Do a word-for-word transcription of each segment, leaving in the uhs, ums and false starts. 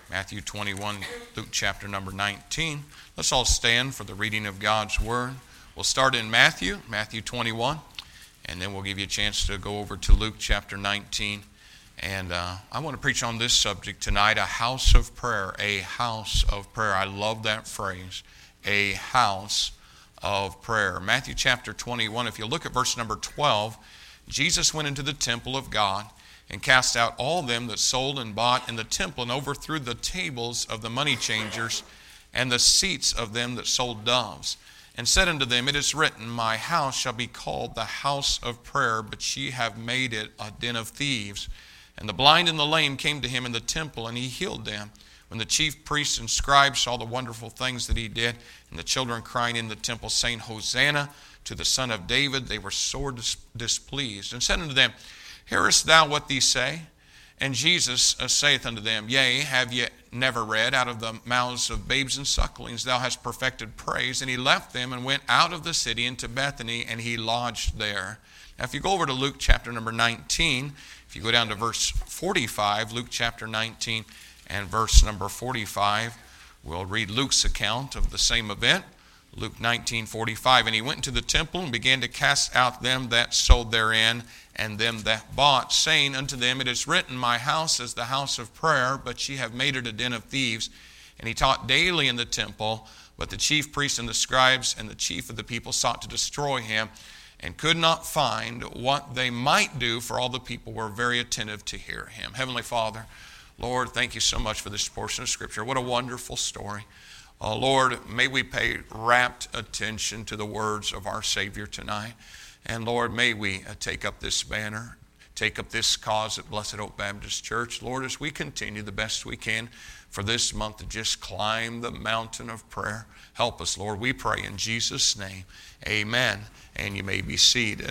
Matthew twenty-one, Luke chapter number nineteen. Let's all stand for the reading of God's Word. We'll start in Matthew, Matthew twenty-one, and then we'll give you a chance to go over to Luke chapter nineteen. And uh, I want to preach on this subject tonight, a house of prayer, a house of prayer. I love that phrase, a house of prayer. Matthew chapter twenty-one, if you look at verse number twelve, Jesus went into the temple of God and cast out all them that sold and bought in the temple, and overthrew the tables of the money changers and the seats of them that sold doves, and said unto them, It is written, My house shall be called the house of prayer, but ye have made it a den of thieves. And the blind and the lame came to him in the temple, and he healed them. When the chief priests and scribes saw the wonderful things that he did, and the children crying in the temple, saying, Hosanna to the Son of David, they were sore dis- displeased, and said unto them, Hearest thou what these say? And Jesus uh, saith unto them, Yea, have ye never read, out of the mouths of babes and sucklings thou hast perfected praise? And he left them and went out of the city into Bethany, and he lodged there. Now if you go over to Luke chapter number nineteen, if you go down to verse forty-five, Luke chapter nineteen and verse number forty-five, we'll read Luke's account of the same event. Luke nineteen forty-five, And he went into the temple and began to cast out them that sold therein, and them that bought, saying unto them, It is written, My house is the house of prayer, but ye have made it a den of thieves. And he taught daily in the temple, but the chief priests and the scribes and the chief of the people sought to destroy him, and could not find what they might do, for all the people were very attentive to hear him. Heavenly Father, Lord, thank you so much for this portion of Scripture. What a wonderful story. Uh, Lord, may we pay rapt attention to the words of our Savior tonight. And Lord, may we uh, take up this banner, take up this cause at Blessed Hope Baptist Church. Lord, as we continue the best we can for this month to just climb the mountain of prayer, help us, Lord. We pray in Jesus' name. Amen. And you may be seated.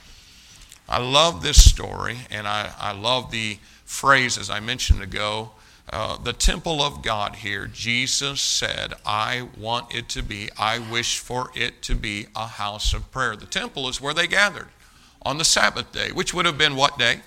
I love this story, and I, I love the phrase, as I mentioned ago, Uh, the temple of God here. Jesus said, I want it to be, I wish for it to be a house of prayer. The temple is where they gathered on the Sabbath day, which would have been what day?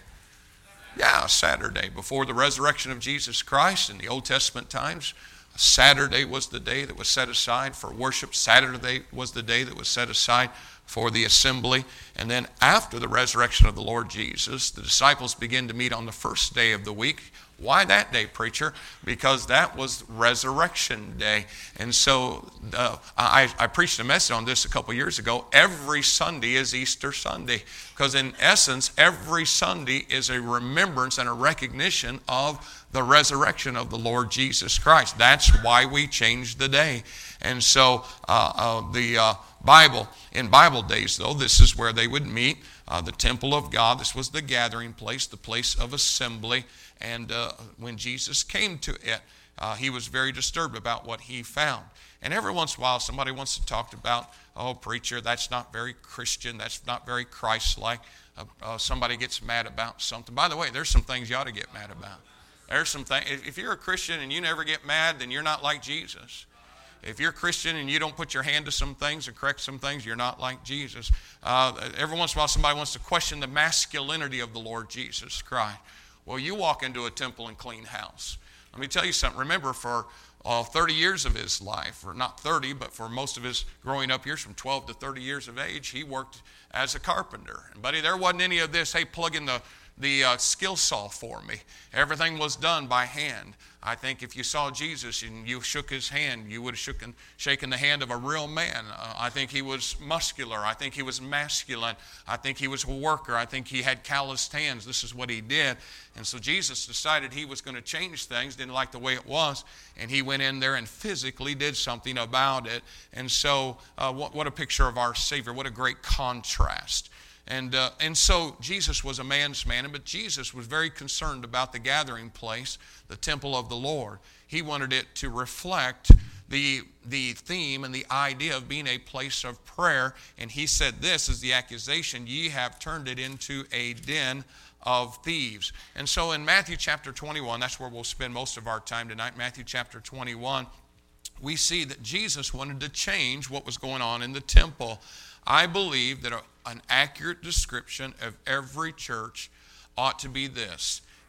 Yeah, Saturday. Before the resurrection of Jesus Christ in the Old Testament times, Saturday was the day that was set aside for worship. Saturday was the day that was set aside for the assembly. And then after the resurrection of the Lord Jesus, the disciples began to meet on the first day of the week. Why that day, preacher? Because that was Resurrection Day. And so uh, I, I preached a message on this a couple years ago. Every Sunday is Easter Sunday. Because in essence, every Sunday is a remembrance and a recognition of the resurrection of the Lord Jesus Christ. That's why we changed the day. And so uh, uh, the uh, Bible, in Bible days though, this is where they would meet. Uh, the temple of God, this was the gathering place, the place of assembly. And uh, when Jesus came to it, uh, he was very disturbed about what he found. And every once in a while, somebody wants to talk about, oh, preacher, that's not very Christian, that's not very Christ-like. Uh, uh, somebody gets mad about something. By the way, there's some things you ought to get mad about. There's some things. If you're a Christian and you never get mad, then you're not like Jesus. If you're a Christian and you don't put your hand to some things and correct some things, you're not like Jesus. Uh, every once in a while, somebody wants to question the masculinity of the Lord Jesus Christ. Well, you walk into a temple and clean house. Let me tell you something. Remember, for uh, thirty years of his life, or not thirty, but for most of his growing up years, from twelve to thirty years of age, he worked as a carpenter. And buddy, there wasn't any of this, hey, plug in the, the uh, skill saw for me. Everything was done by hand. I think if you saw Jesus and you shook his hand, you would have shaken, shaken the hand of a real man. Uh, I think he was muscular. I think he was masculine. I think he was a worker. I think he had calloused hands. This is what he did. And so Jesus decided he was going to change things, didn't like the way it was, and he went in there and physically did something about it. And so uh, what, what a picture of our Savior. What a great contrast. And uh, and so Jesus was a man's man, but Jesus was very concerned about the gathering place, the temple of the Lord. He wanted it to reflect the, the theme and the idea of being a place of prayer. And he said, this is the accusation, ye have turned it into a den of thieves. And so in Matthew chapter twenty-one, that's where we'll spend most of our time tonight, Matthew chapter twenty-one, we see that Jesus wanted to change what was going on in the temple. I believe that a, an accurate description of every church ought to be this.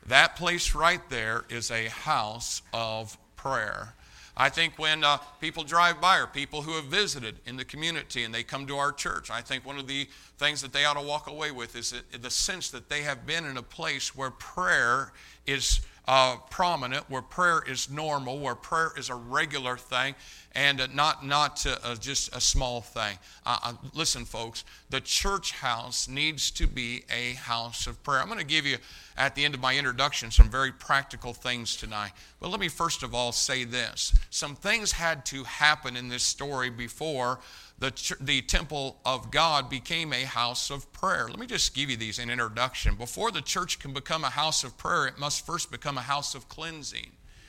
That place right there is a house of prayer. I think when uh, people drive by or people who have visited in the community and they come to our church, I think one of the things that they ought to walk away with is the sense that they have been in a place where prayer is uh, prominent, where prayer is normal, where prayer is a regular thing, and uh, not not uh, just a small thing. Uh, uh, listen, folks, the church house needs to be a house of prayer. I'm going to give you, at the end of my introduction, some very practical things tonight. But let me first of all say this. Some things had to happen in this story before the, the temple of God became a house of prayer. Let me just give you these in introduction. Before the church can become a house of prayer, it must first become a house of cleansing.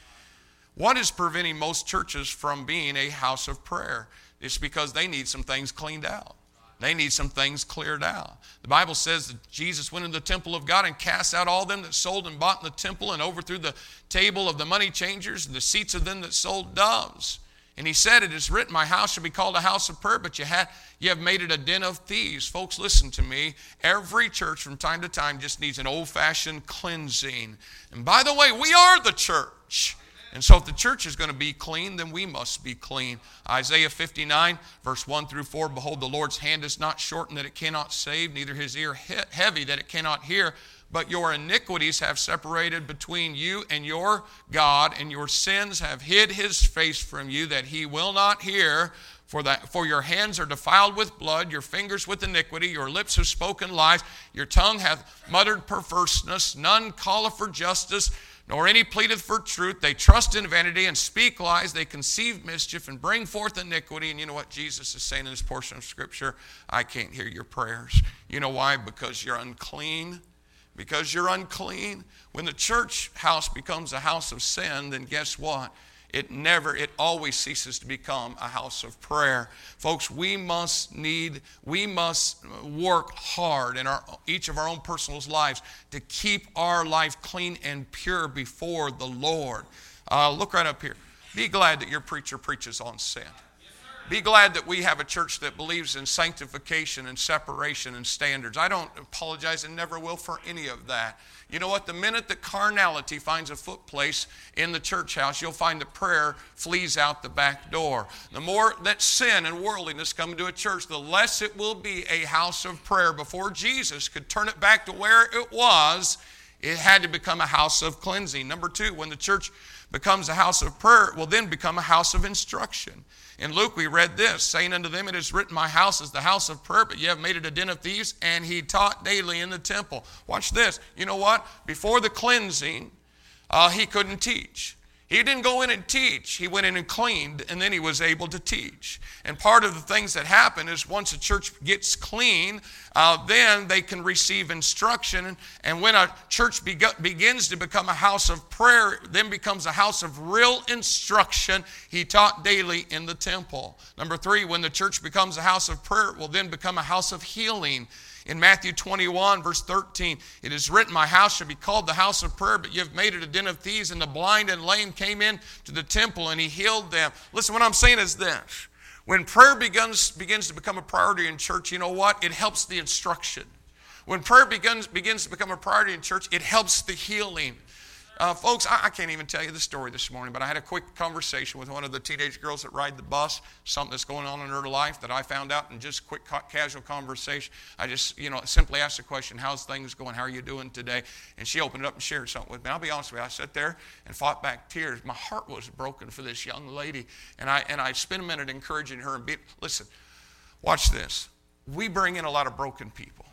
What is preventing most churches from being a house of prayer? It's because they need some things cleaned out. They need some things cleared out. The Bible says that Jesus went into the temple of God and cast out all them that sold and bought in the temple and overthrew the table of the money changers and the seats of them that sold doves. And he said, it is written, my house shall be called a house of prayer, but you, had, you have made it a den of thieves. Folks, listen to me. Every church from time to time just needs an old-fashioned cleansing. And by the way, we are the church. And so if the church is going to be clean, then we must be clean. Isaiah fifty-nine, verse one through four, behold, the Lord's hand is not shortened that it cannot save, neither his ear he- heavy that it cannot hear. But your iniquities have separated between you and your God, and your sins have hid his face from you, that he will not hear. For that, for your hands are defiled with blood, your fingers with iniquity, your lips have spoken lies, your tongue hath muttered perverseness. None calleth for justice, nor any pleadeth for truth. They trust in vanity and speak lies. They conceive mischief and bring forth iniquity. And you know what Jesus is saying in this portion of Scripture? I can't hear your prayers. You know why? Because you're unclean. Because you're unclean. When the church house becomes a house of sin, then guess what? It never, it always ceases to become a house of prayer. Folks, we must need, we must work hard in our each of our own personal lives to keep our life clean and pure before the Lord. Uh, look right up here. Be glad that your preacher preaches on sin. Be glad that we have a church that believes in sanctification and separation and standards. I don't apologize and never will for any of that. You know what? The minute that carnality finds a foot place in the church house, you'll find that prayer flees out the back door. The more that sin and worldliness come into a church, the less it will be a house of prayer. Before Jesus could turn it back to where it was, it had to become a house of cleansing. Number two, when the church becomes a house of prayer, it will then become a house of instruction. In Luke, we read this, saying unto them, it is written, my house is the house of prayer, but ye have made it a den of thieves, and he taught daily in the temple. Watch this. You know what? Before the cleansing, uh, he couldn't teach. He didn't go in and teach. He went in and cleaned, and then he was able to teach. And part of the things that happen is once a church gets clean, uh, then they can receive instruction. And when a church be- begins to become a house of prayer, then becomes a house of real instruction. He taught daily in the temple. Number three, when the church becomes a house of prayer, it will then become a house of healing. In Matthew twenty-one, verse thirteen, it is written, my house shall be called the house of prayer, but you have made it a den of thieves. And the blind and lame came in to the temple, and he healed them. Listen, what I'm saying is this. When prayer begins, begins to become a priority in church, you know what? It helps the instruction. When prayer begins, begins to become a priority in church, it helps the healing. Uh, folks, I, I can't even tell you the story this morning, but I had a quick conversation with one of the teenage girls that ride the bus, something that's going on in her life that I found out in just quick, ca- casual conversation. I just, you know, simply asked the question, how's things going? How are you doing today? And she opened it up and shared something with me. I'll be honest with you, I sat there and fought back tears. My heart was broken for this young lady, and I and I spent a minute encouraging her and be, listen, watch this. We bring in a lot of broken people.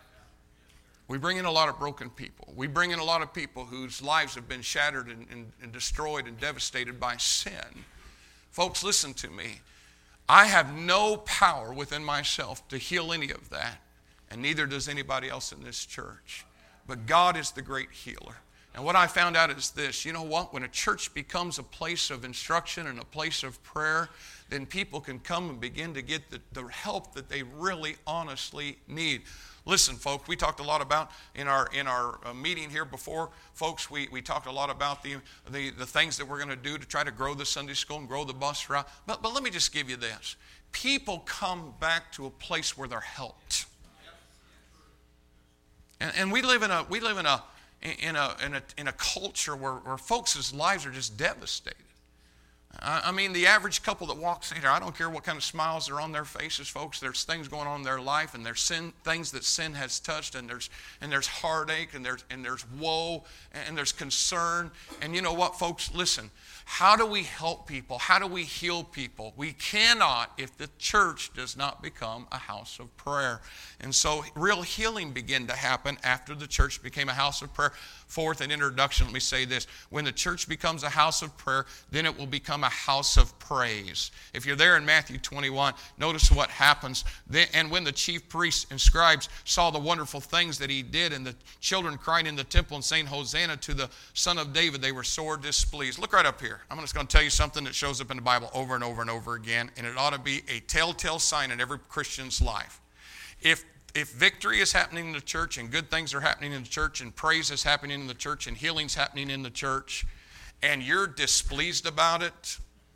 We bring in a lot of broken people. We bring in a lot of people whose lives have been shattered and, and, and destroyed and devastated by sin. Folks, listen to me. I have no power within myself to heal any of that, and neither does anybody else in this church. But God is the great healer. And what I found out is this. You know what? When a church becomes a place of instruction and a place of prayer, then people can come and begin to get the, the help that they really honestly need. Listen, folks, we talked a lot about in our in our uh, meeting here before, folks, we, we talked a lot about the, the, the things that we're going to do to try to grow the Sunday school and grow the bus route. But, but let me just give you this. People come back to a place where they're helped. And, and we live in a we live in a in a, in a, in a culture where, where folks' lives are just devastated. I mean, the average couple that walks in here, I don't care what kind of smiles are on their faces, folks. There's things going on in their life, and there's sin, things that sin has touched, and there's and there's heartache, and there's and there's woe, and there's concern. And you know what, folks? Listen. How do we help people? How do we heal people? We cannot if the church does not become a house of prayer. And so real healing began to happen after the church became a house of prayer. Fourth, an introduction, let me say this. When the church becomes a house of prayer, then it will become a house of praise. If you're there in Matthew twenty-one, notice what happens. And when the chief priests and scribes saw the wonderful things that he did, and the children crying in the temple and saying, Hosanna to the Son of David, they were sore displeased. Look right up here. I'm just going to tell you something that shows up in the Bible over and over and over again, and it ought to be a telltale sign in every Christian's life. If if victory is happening in the church, and good things are happening in the church, and praise is happening in the church, and healing's happening in the church, and you're displeased about it,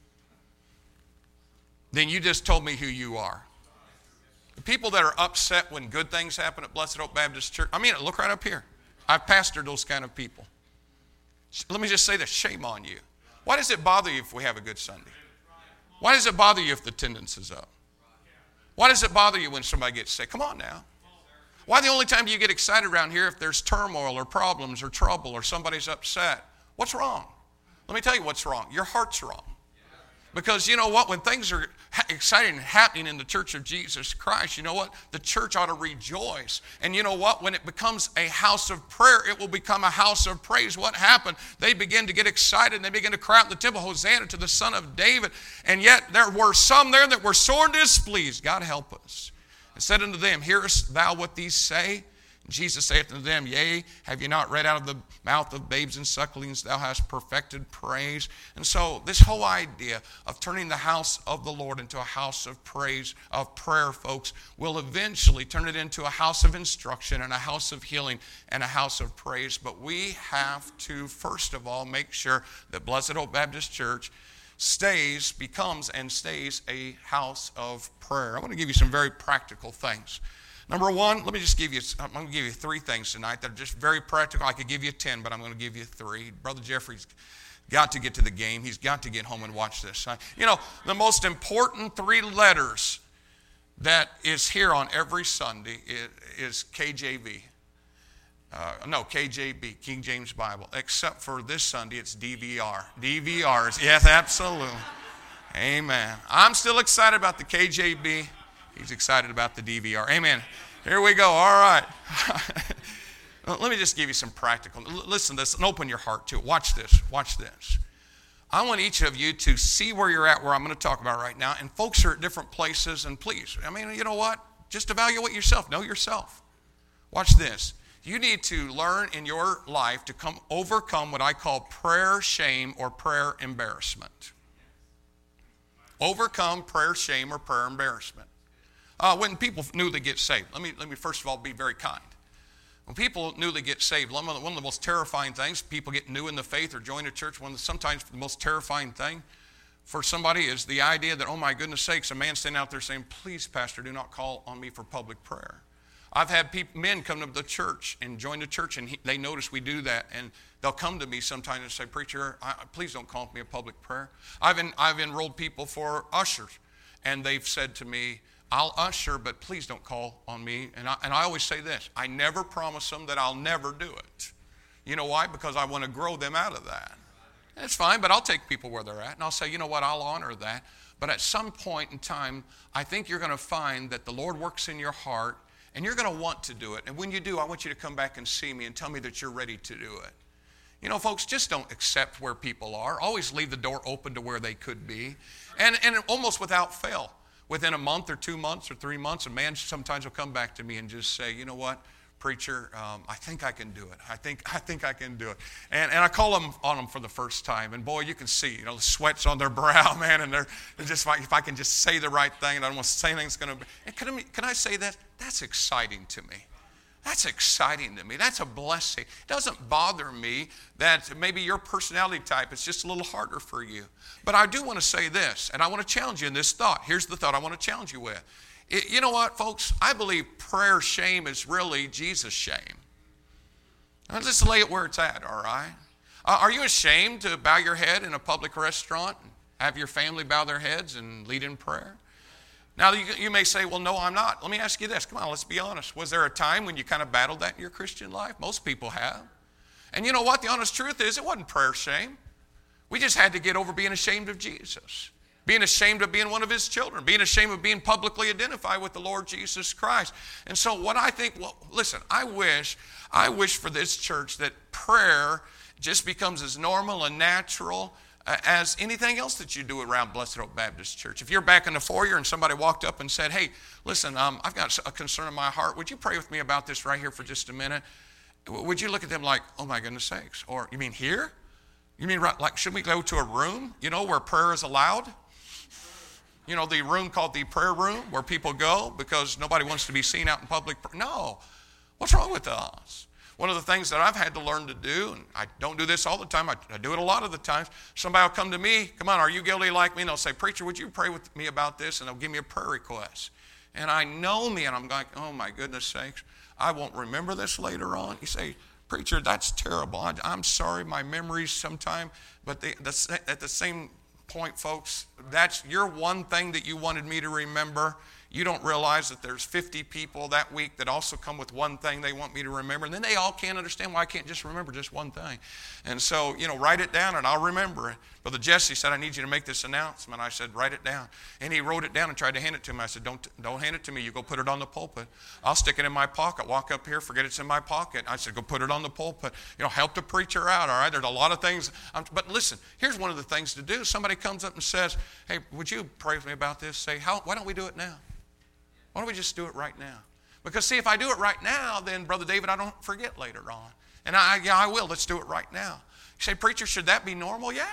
then you just told me who you are. The people that are upset when good things happen at Blessed Hope Baptist Church, I mean, look right up here. I've pastored those kind of people. Let me just say this, shame on you. Why does it bother you if we have a good Sunday? Why does it bother you if the attendance is up? Why does it bother you when somebody gets sick? Come on now. Why the only time do you get excited around here if there's turmoil or problems or trouble or somebody's upset? What's wrong? Let me tell you what's wrong. Your heart's wrong. Because you know what? When things are exciting and happening in the church of Jesus Christ, you know what? The church ought to rejoice. And you know what? When it becomes a house of prayer, it will become a house of praise. What happened? They begin to get excited and they begin to cry out in the temple, Hosanna to the Son of David. And yet there were some there that were sore displeased. God help us. And said unto them, Hearest thou what these say? Jesus saith unto them, Yea, have you not read out of the mouth of babes and sucklings, thou hast perfected praise? And so this whole idea of turning the house of the Lord into a house of praise, of prayer, folks, will eventually turn it into a house of instruction and a house of healing and a house of praise. But we have to, first of all, make sure that Blessed Hope Baptist Church stays, becomes and stays a house of prayer. I want to give you some very practical things. Number one, let me just give you, I'm going to give you three things tonight that are just very practical. I could give you ten, but I'm going to give you three. Brother Jeffrey's got to get to the game. He's got to get home and watch this. You know, the most important three letters that is here on every Sunday is K J V. Uh, no, K J B, King James Bible. Except for this Sunday, it's D V R. D V Rs, yes, absolutely. Amen. I'm still excited about the K J B. He's excited about the D V R. Amen. Here we go. All right. Let me just give you some practical. Listen to this and open your heart to it. Watch this. Watch this. I want each of you to see where you're at, where I'm going to talk about right now. And folks are at different places. And please, I mean, you know what? Just evaluate yourself. Know yourself. Watch this. You need to learn in your life to come overcome what I call prayer shame or prayer embarrassment. Overcome prayer shame or prayer embarrassment. Uh, when people newly get saved, let me let me first of all be very kind. When people newly get saved, one of the, one of the most terrifying things, people get new in the faith or join a church, one of the, sometimes the most terrifying thing for somebody is the idea that, oh my goodness sakes, a man standing out there saying, please, Pastor, do not call on me for public prayer. I've had people, men come to the church and join the church, and he, they notice we do that, and they'll come to me sometimes and say, preacher, I, please don't call me a public prayer. I've, en, I've enrolled people for ushers, and they've said to me, I'll usher, but please don't call on me. And I, and I always say this, I never promise them that I'll never do it. You know why? Because I want to grow them out of that. And it's fine, but I'll take people where they're at, and I'll say, you know what, I'll honor that. But at some point in time, I think you're going to find that the Lord works in your heart, and you're going to want to do it. And when you do, I want you to come back and see me and tell me that you're ready to do it. You know, folks, just don't accept where people are. Always leave the door open to where they could be. And, and almost without fail. Within a month or two months or three months, a man sometimes will come back to me and just say, you know what, preacher, um, I think I can do it. I think I think I can do it. And and I call them on them for the first time. And boy, you can see, you know, the sweat's on their brow, man, and they're, they're just like, if I can just say the right thing and I don't want to say anything that's going to be. Can I, can I say that? That's exciting to me. That's exciting to me. That's a blessing. It doesn't bother me that maybe your personality type is just a little harder for you. But I do want to say this, and I want to challenge you in this thought. Here's the thought I want to challenge you with. It, you know what, folks? I believe prayer shame is really Jesus' shame. Now, just lay it where it's at, all right? Uh, are you ashamed to bow your head in a public restaurant and have your family bow their heads and lead in prayer? Now, you, you may say, well, no, I'm not. Let me ask you this. Come on, let's be honest. Was there a time when you kind of battled that in your Christian life? Most people have. And you know what? The honest truth is it wasn't prayer shame. We just had to get over being ashamed of Jesus, being ashamed of being one of his children, being ashamed of being publicly identified with the Lord Jesus Christ. And so what I think, well, listen, I wish, I wish for this church that prayer just becomes as normal and natural uh, as anything else that you do around Blessed Hope Baptist Church. If you're back in the foyer and somebody walked up and said, hey, listen, um, I've got a concern in my heart. Would you pray with me about this right here for just a minute? Would you look at them like, oh my goodness sakes? Or you mean here? You mean right, like, should we go to a room, you know, where prayer is allowed? You know, the room called the prayer room where people go because nobody wants to be seen out in public. No. What's wrong with us? One of the things that I've had to learn to do, and I don't do this all the time, I, I do it a lot of the times, somebody will come to me, come on, are you guilty like me? And they'll say, preacher, would you pray with me about this? And they'll give me a prayer request. And I know me, and I'm like, oh my goodness sakes, I won't remember this later on. You say, preacher, that's terrible. I, I'm sorry, my memories sometime, but the, the, at the same point, folks, that's your one thing that you wanted me to remember. You don't realize that there's fifty people that week that also come with one thing they want me to remember. And then they all can't understand why I can't just remember just one thing. And so, you know, write it down and I'll remember it. Brother Jesse said, I need you to make this announcement. I said, write it down. And he wrote it down and tried to hand it to me. I said, don't, don't hand it to me. You go put it on the pulpit. I'll stick it in my pocket. Walk up here, forget it's in my pocket. I said, go put it on the pulpit. You know, help the preacher out, all right? There's a lot of things. I'm, but listen, here's one of the things to do. Somebody comes up and says, hey, would you pray with me about this? Say, how? Why don't we do it now? Why don't we just do it right now? Because, see, if I do it right now, then, Brother David, I don't forget later on. And, I, yeah, I will. Let's do it right now. You say, preacher, should that be normal? Yeah.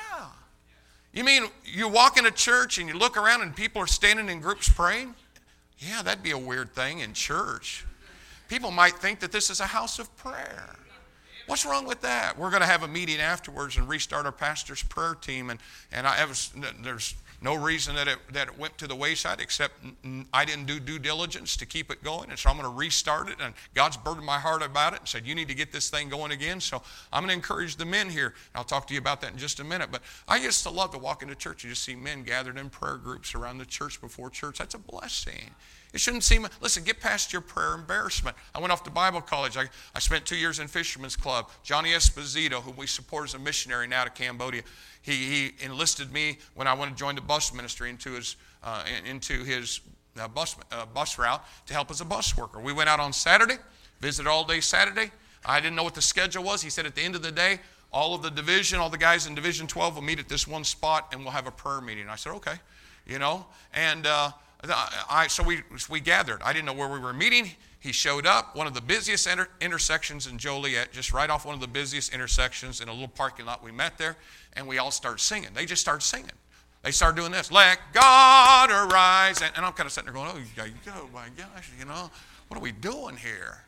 You mean you walk into church and you look around and people are standing in groups praying? Yeah, that'd be a weird thing in church. People might think that this is a house of prayer. What's wrong with that? We're going to have a meeting afterwards and restart our pastor's prayer team. And, and I was, there's no reason that it, that it went to the wayside except I didn't do due diligence to keep it going. And so I'm going to restart it. And God's burdened my heart about it and said, you need to get this thing going again. So I'm going to encourage the men here. I'll talk to you about that in just a minute. But I used to love to walk into church and just see men gathered in prayer groups around the church before church. That's a blessing. It shouldn't seem, listen, get past your prayer embarrassment. I went off to Bible college. I, I spent two years in Fisherman's Club. Johnny Esposito, whom we support as a missionary now to Cambodia, he, he enlisted me when I wanted to join the bus ministry into his, uh, into his uh, bus, uh, bus route to help as a bus worker. We went out on Saturday, visited all day Saturday. I didn't know what the schedule was. He said at the end of the day, all of the division, all the guys in Division twelve will meet at this one spot and we'll have a prayer meeting. I said, okay, you know, and uh, I, so we we gathered. I didn't know where we were meeting. He showed up, one of the busiest inter- intersections in Joliet, just right off one of the busiest intersections in a little parking lot. We met there, and we all started singing. They just started singing. They started doing this, let God arise. And, and I'm kind of sitting there going, oh, my gosh, you know, what are we doing here?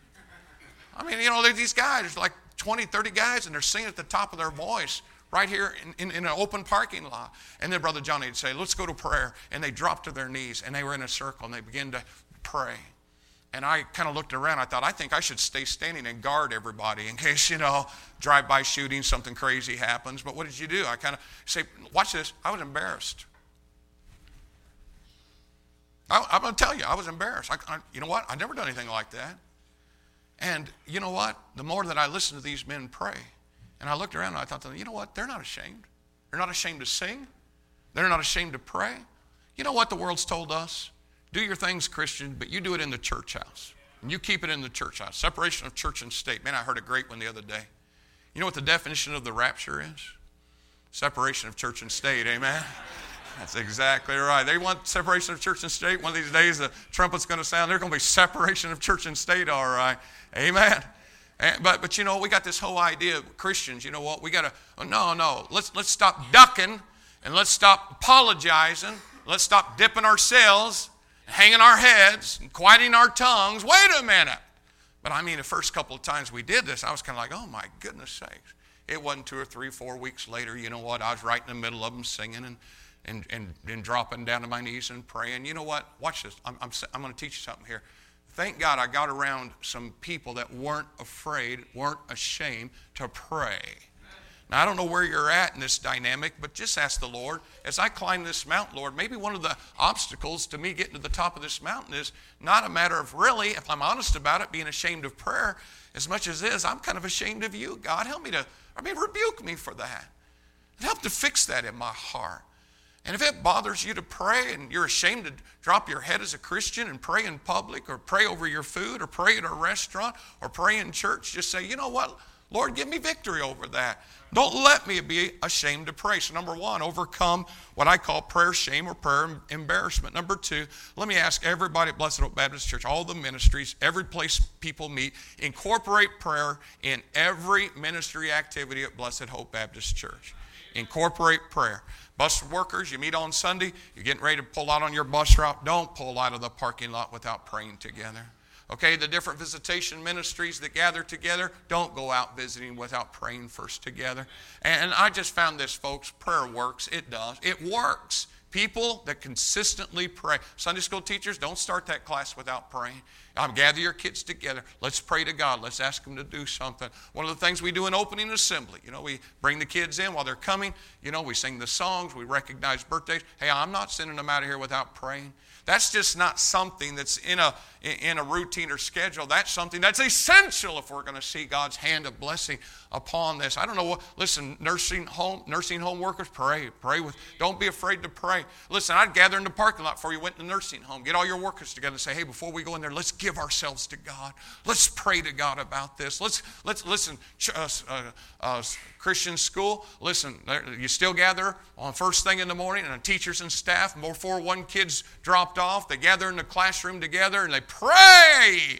I mean, you know, there's these guys, there's like twenty, thirty guys, and they're singing at the top of their voice right here in, in, in an open parking lot. And then Brother Johnny would say, let's go to prayer. And they dropped to their knees, and they were in a circle, and they began to pray. And I kind of looked around. I thought, I think I should stay standing and guard everybody in case, you know, drive-by shooting, something crazy happens. But what did you do? I kind of say, watch this. I was embarrassed. I, I'm going to tell you, I was embarrassed. I, I, you know what? I've never done anything like that. And you know what? The more that I listened to these men pray, and I looked around and I thought, you know what? They're not ashamed. They're not ashamed to sing. They're not ashamed to pray. You know what the world's told us? Do your things, Christian, but you do it in the church house. And you keep it in the church house. Separation of church and state. Man, I heard a great one the other day. You know what the definition of the rapture is? Separation of church and state, amen? That's exactly right. They want separation of church and state. One of these days the trumpet's going to sound. There's going to be separation of church and state, all right. Amen. And, but, but you know, we got this whole idea of Christians, you know what? We got to, oh, no, no. Let's, let's stop ducking and let's stop apologizing. Let's stop dipping ourselves, hanging our heads, and quieting our tongues. Wait a minute. But I mean, the first couple of times we did this, I was kind of like, oh my goodness sakes. It wasn't two or three, four weeks later, you know what? I was right in the middle of them singing and and and, and dropping down to my knees and praying. You know what? Watch this. I'm, I'm, I'm going to teach you something here. thank God I got around some people that weren't afraid, weren't ashamed to pray. Now, I don't know where you're at in this dynamic, but just ask the Lord, as I climb this mountain, Lord, maybe one of the obstacles to me getting to the top of this mountain is not a matter of really, if I'm honest about it, being ashamed of prayer, as much as it is, I'm kind of ashamed of you, God. Help me to, I mean, rebuke me for that. Help to fix that in my heart. And if it bothers you to pray and you're ashamed to drop your head as a Christian and pray in public or pray over your food or pray at a restaurant or pray in church, just say, you know what, Lord, give me victory over that. Don't let me be ashamed to pray. So number one, overcome what I call prayer shame or prayer embarrassment. Number two, let me ask everybody at Blessed Hope Baptist Church, all the ministries, every place people meet, incorporate prayer in every ministry activity at Blessed Hope Baptist Church. Incorporate prayer. Bus workers, you meet on Sunday, you're getting ready to pull out on your bus route. Don't pull out of the parking lot without praying together. Okay, the different visitation ministries that gather together, don't go out visiting without praying first together. And I just found this, folks, prayer works. It does. It works. People that consistently pray. Sunday school teachers, don't start that class without praying. Um, gather your kids together. Let's pray to God. Let's ask them to do something. One of the things we do in opening assembly, you know, we bring the kids in while they're coming. You know, we sing the songs. We recognize birthdays. Hey, I'm not sending them out of here without praying. That's just not something that's in a in a routine or schedule. That's something that's essential if we're going to see God's hand of blessing upon this. I don't know what, listen, nursing home, nursing home workers, pray. Pray with, don't be afraid to pray. Listen, I'd gather in the parking lot before you went to the nursing home. Get all your workers together and say, hey, before we go in there, let's give ourselves to God. Let's pray to God about this. Let's, let's listen, uh, uh, uh, Christian school, listen, you still gather on first thing in the morning, and the teachers and staff, before one kid's dropped off, they gather in the classroom together and they pray.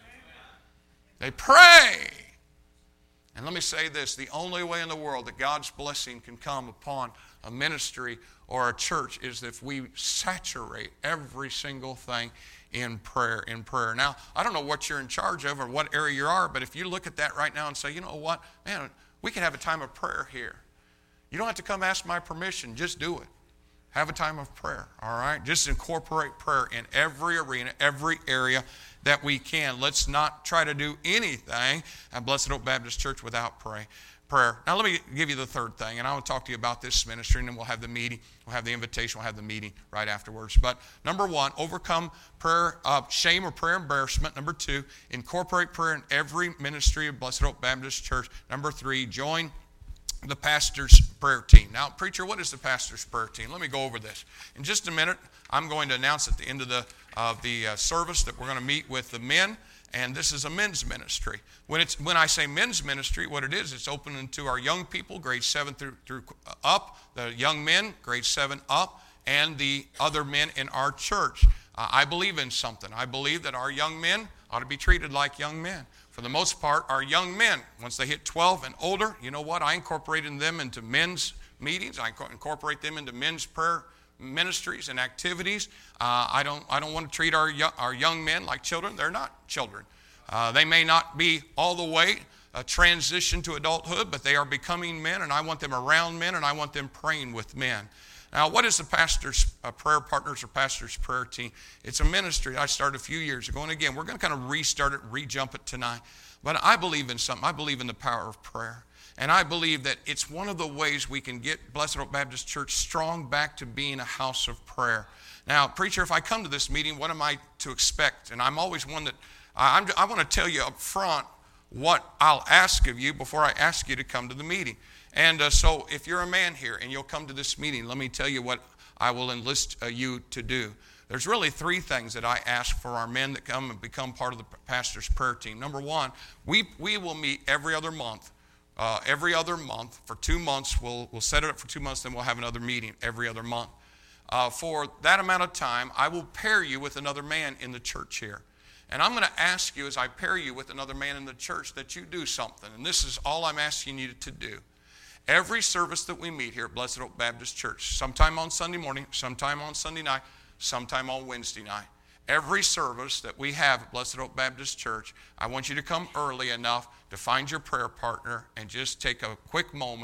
They pray. And let me say this, the only way in the world that God's blessing can come upon a ministry or a church is if we saturate every single thing in prayer, in prayer. Now, I don't know what you're in charge of or what area you are, but if you look at that right now and say, you know what, man, we can have a time of prayer here. You don't have to come ask my permission, just do it. Have a time of prayer, all right? Just incorporate prayer in every arena, every area that we can. Let's not try to do anything at Blessed Hope Baptist Church without pray, prayer. Now let me give you the third thing, and I want to talk to you about this ministry, and then we'll have the meeting. We'll have the invitation. We'll have the meeting right afterwards. But number one, overcome prayer uh, shame or prayer embarrassment. Number two, incorporate prayer in every ministry of Blessed Hope Baptist Church. Number three, join the pastor's prayer team. Now, preacher, what is the pastor's prayer team? Let me go over this. In just a minute, I'm going to announce at the end of the of the uh, service that we're going to meet with the men, and this is a men's ministry. When it's when I say men's ministry, what it is, it's open to our young people, grades seven through through up, the young men, grades seven up, and the other men in our church. Uh, I believe in something. I believe that our young men ought to be treated like young men. For the most part, our young men, once they hit twelve and older, you know what? I incorporated them into men's meetings. I incorporate them into men's prayer ministries and activities. Uh, I don't I don't want to treat our young, our young men like children. They're not children. Uh, they may not be all the way a transition to adulthood, but they are becoming men, and I want them around men, and I want them praying with men. Now, what is the pastor's uh, prayer partners or pastor's prayer team? It's a ministry I started a few years ago. And again, we're going to kind of restart it, re-jump it tonight. But I believe in something. I believe in the power of prayer. And I believe that it's one of the ways we can get Blessed Hope Baptist Church strong back to being a house of prayer. Now, preacher, if I come to this meeting, what am I to expect? And I'm always one that, uh, I'm, I want to tell you up front what I'll ask of you before I ask you to come to the meeting. And uh, so if you're a man here and you'll come to this meeting, let me tell you what I will enlist uh, you to do. There's really three things that I ask for our men that come and become part of the pastor's prayer team. Number one, we we will meet every other month. Uh, every other month for two months. We'll, we'll set it up for two months, then we'll have another meeting every other month. Uh, for that amount of time, I will pair you with another man in the church here. And I'm going to ask you as I pair you with another man in the church that you do something. And this is all I'm asking you to do. Every service that we meet here at Blessed Hope Baptist Church, sometime on Sunday morning, sometime on Sunday night, sometime on Wednesday night, every service that we have at Blessed Hope Baptist Church, I want you to come early enough to find your prayer partner and just take a quick moment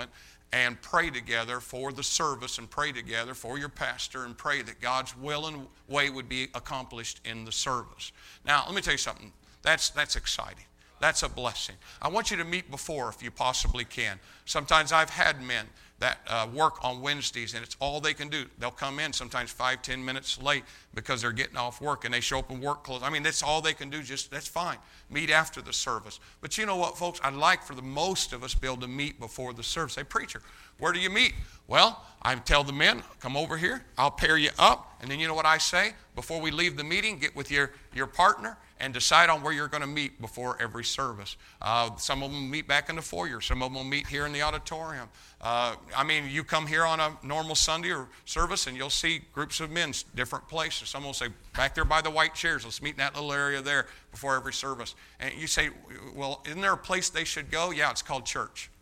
and pray together for the service and pray together for your pastor and pray that God's will and way would be accomplished in the service. Now, let me tell you something. That's, that's exciting. That's a blessing. I want you to meet before if you possibly can. Sometimes I've had men that uh, work on Wednesdays, and it's all they can do. They'll come in sometimes five, ten minutes late because they're getting off work, and they show up in work clothes. I mean, that's all they can do. Just that's fine. Meet after the service. But you know what, folks? I'd like for the most of us to be able to meet before the service. Say, preacher, where do you meet? Well, I tell the men, come over here. I'll pair you up. And then you know what I say? Before we leave the meeting, get with your, your partner and decide on where you're going to meet before every service. Uh, some of them meet back in the foyer. Some of them will meet here in the auditorium. Uh, I mean, you come here on a normal Sunday or service and you'll see groups of men, different places. Some will say, back there by the white chairs, let's meet in that little area there before every service. And you say, well, isn't there a place they should go? Yeah, it's called church.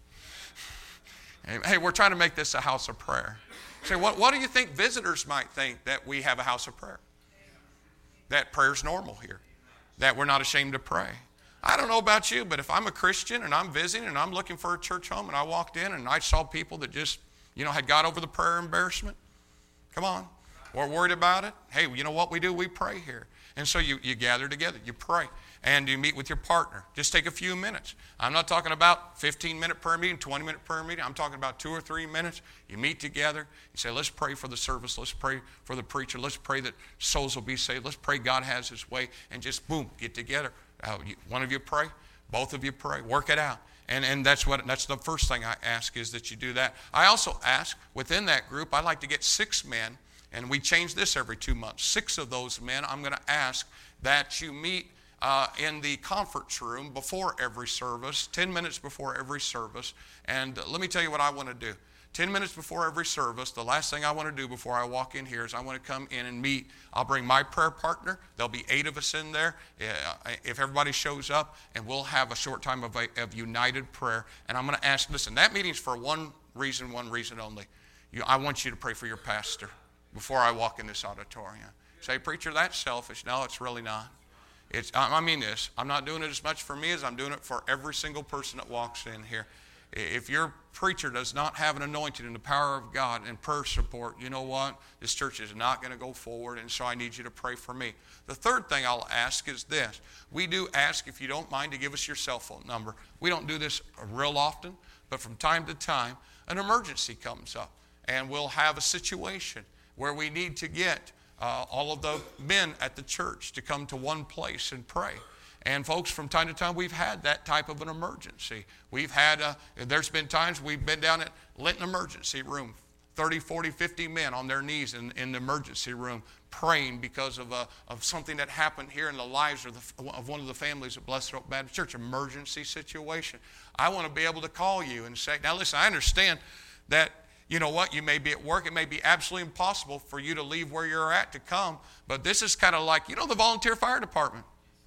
Hey, we're trying to make this a house of prayer. Say, what, what do you think visitors might think that we have a house of prayer? That prayer's normal here. That we're not ashamed to pray. I don't know about you, but if I'm a Christian and I'm visiting and I'm looking for a church home and I walked in and I saw people that just, you know, had got over the prayer embarrassment, come on, we're worried about it. Hey, you know what we do? We pray here. And so you, you gather together, you pray, and you meet with your partner. Just take a few minutes. I'm not talking about fifteen-minute prayer meeting, twenty-minute prayer meeting. I'm talking about two or three minutes. You meet together. You say, let's pray for the service. Let's pray for the preacher. Let's pray that souls will be saved. Let's pray God has his way. And just, boom, get together. Uh, you, one of you pray. Both of you pray. Work it out. And, and that's what that's the first thing I ask is that you do that. I also ask, within that group, I'd like to get six men, and we change this every two months. Six of those men, I'm going to ask that you meet Uh, in the conference room before every service, ten minutes before every service. And uh, let me tell you what I want to do. ten minutes before every service, the last thing I want to do before I walk in here is I want to come in and meet. I'll bring my prayer partner. There'll be eight of us in there uh, if everybody shows up, and we'll have a short time of, of united prayer. And I'm going to ask, listen, that meeting's for one reason, one reason only. You, I want you to pray for your pastor before I walk in this auditorium. Say, preacher, that's selfish. No, it's really not. It's, I mean this, I'm not doing it as much for me as I'm doing it for every single person that walks in here. If your preacher does not have an anointing and the power of God and prayer support, you know what? This church is not going to go forward, and so I need you to pray for me. The third thing I'll ask is this. We do ask, if you don't mind, to give us your cell phone number. We don't do this real often, but from time to time, an emergency comes up, and we'll have a situation where we need to get Uh, all of the men at the church to come to one place and pray. And folks, from time to time, we've had that type of an emergency. We've had, uh, there's been times we've been down at Linton Emergency Room, thirty, forty, fifty men on their knees in, in the emergency room praying because of, uh, of something that happened here in the lives of, the, of one of the families at Blessed Hope Baptist Church, emergency situation. I want to be able to call you and say, now listen, I understand that you know what? You may be at work. It may be absolutely impossible for you to leave where you're at to come. But this is kind of like, you know, the volunteer fire department.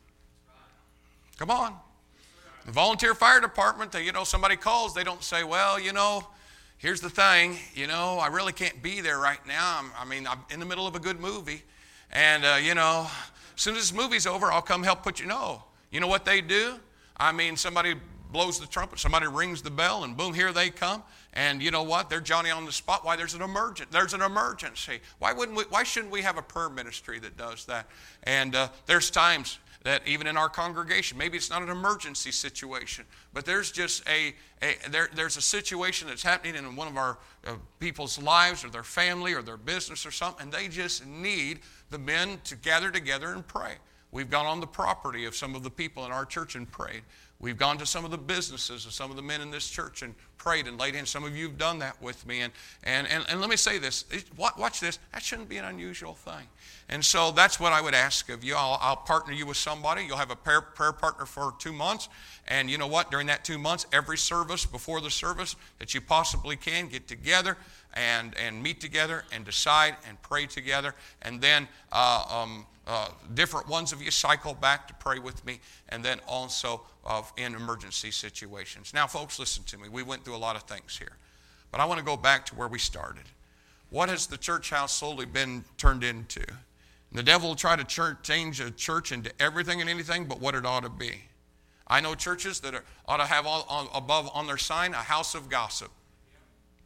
Come on. The volunteer fire department, they, you know, somebody calls. They don't say, well, you know, here's the thing. You know, I really can't be there right now. I'm, I mean, I'm in the middle of a good movie. And, uh, you know, as soon as this movie's over, I'll come help put you. No. You know what they do? I mean, somebody blows the trumpet, somebody rings the bell, and boom, here they come. And you know what? They're Johnny on the spot. Why? There's an emergent. There's an emergency. Why wouldn't we? Why shouldn't we have a prayer ministry that does that? And uh, there's times that even in our congregation, maybe it's not an emergency situation, but there's just a, a there, there's a situation that's happening in one of our uh, people's lives or their family or their business or something, and they just need the men to gather together and pray. We've gone on the property of some of the people in our church and prayed. We've gone to some of the businesses of some of the men in this church and prayed and laid hands. Some of you have done that with me. And, and, and, and let me say this. Watch this. That shouldn't be an unusual thing. And so that's what I would ask of you. I'll, I'll partner you with somebody. You'll have a prayer, prayer partner for two months. And you know what? During that two months, every service, before the service that you possibly can, get together and, and meet together and decide and pray together. And then uh, um, uh, different ones of you cycle back to pray with me. And then also of in emergency situations. Now, folks, listen to me. We went through a lot of things here. But I want to go back to where we started. What has the church house slowly been turned into? And the devil will try to church, change a church into everything and anything but what it ought to be. I know churches that are, ought to have all, on, above on their sign, a house of gossip.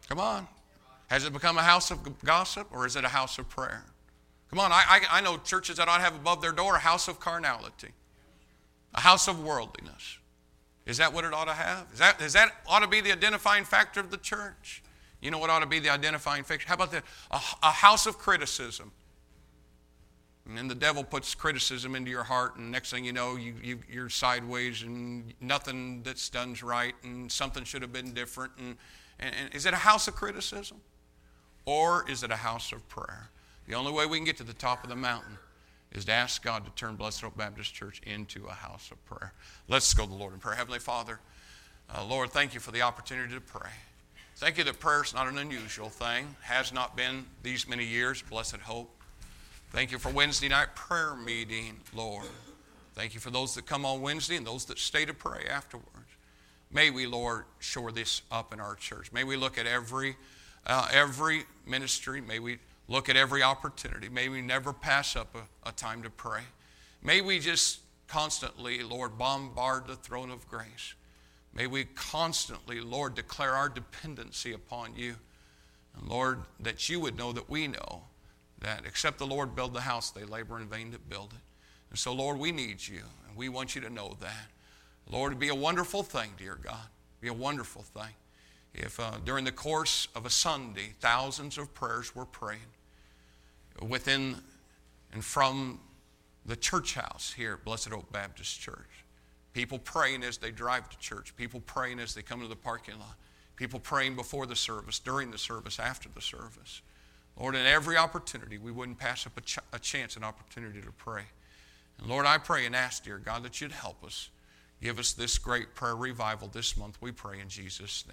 Come on. Has it become a house of gossip or is it a house of prayer? Come on, I, I, I know churches that ought to have above their door a house of carnality, a house of worldliness. Is that what it ought to have? Is that, is that ought to be the identifying factor of the church? You know what ought to be the identifying factor? How about that? A, a house of criticism. And then the devil puts criticism into your heart, and next thing you know, you, you, you're sideways, and nothing that's done's right, and something should have been different. And, and, and is it a house of criticism? Or is it a house of prayer? The only way we can get to the top of the mountain is to ask God to turn Blessed Hope Baptist Church into a house of prayer. Let's go to the Lord in prayer. Heavenly Father, uh, Lord, thank you for the opportunity to pray. Thank you that prayer is not an unusual thing, has not been these many years, Blessed Hope. Thank you for Wednesday night prayer meeting, Lord. Thank you for those that come on Wednesday and those that stay to pray afterwards. May we, Lord, shore this up in our church. May we look at every, uh, every ministry. May we look at every opportunity. May we never pass up a, a time to pray. May we just constantly, Lord, bombard the throne of grace. May we constantly, Lord, declare our dependency upon you. And Lord, that you would know that we know that except the Lord build the house, they labor in vain that build it. And so, Lord, we need you, and we want you to know that. Lord, it'd be a wonderful thing, dear God. It'd be a wonderful thing if uh, during the course of a Sunday, thousands of prayers were prayed within and from the church house here at Blessed Hope Baptist Church. People praying as they drive to church. People praying as they come to the parking lot. People praying before the service, during the service, after the service. Lord, in every opportunity, we wouldn't pass up a, ch- a chance, an opportunity to pray. And Lord, I pray and ask, dear God, that you'd help us. Give us this great prayer revival this month, we pray in Jesus' name.